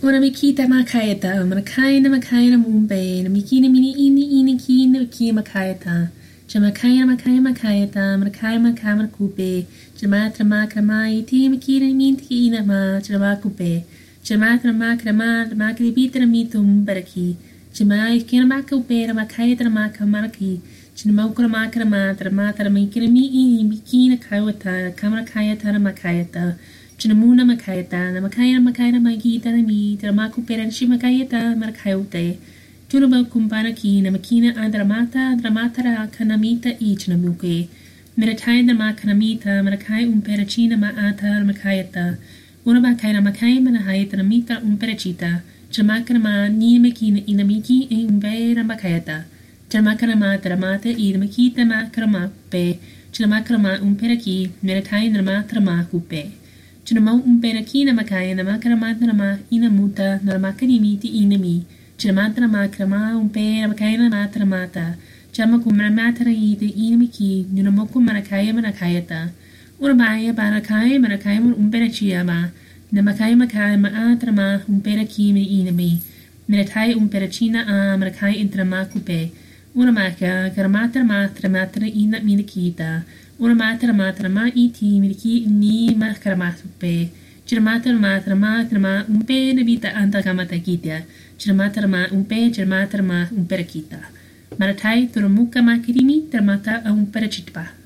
Una mikita makaeta, manakaina makaina mumbe, na mikina mini ini kina ki makaeta. Jamakaina makaya makaeta, manakaya makama kupe, jamatra makramai, ti mikina minti ina ma, jamakupe. Jamatra makrama, makri bitra mitum baraki. Jamai kina makupe, makaeta makamaraki. Jinamokra makrama, dramata mikina mi ini mikina kawata, kamakayata makaeta. Jinamuna makaeta, namakaya makaina magita na mi, dramaku peranshi makaeta, marakayote. Junaba kumpana ki, namakina dramata ra kanamita each namuke. Miratai drama kanamita, marakai umperachina maata makaeta. Unabakaina makai manahayata namita umperachita. Jamakanama ni makina inamiki e umbera makaeta. Jamakanama dramata idamakita makarama pe. Jamakanama umperaki, miratai drama kupe. Jinamau umperakina makaya na makarama na ina muta na makarimi ti inami. Jinamata na makarama umpera makaya na mata. Jamaku maramata ite inamiki, yunamoku marakaya manakayata. Urabaya barakaya marakaya umperachiyama. Na makaya maatrama umperaki me inami. Miratai umperachina marakaya intrama kupe. Uramaka karamata matra ina minikita. Una matra iti miliki ni makaramape. Chirmatra matra umpe nebita antakamata kita. Chirmatra umpe chirmatra umperakita. Maratai turamuka makirimi tramata umperachitpa.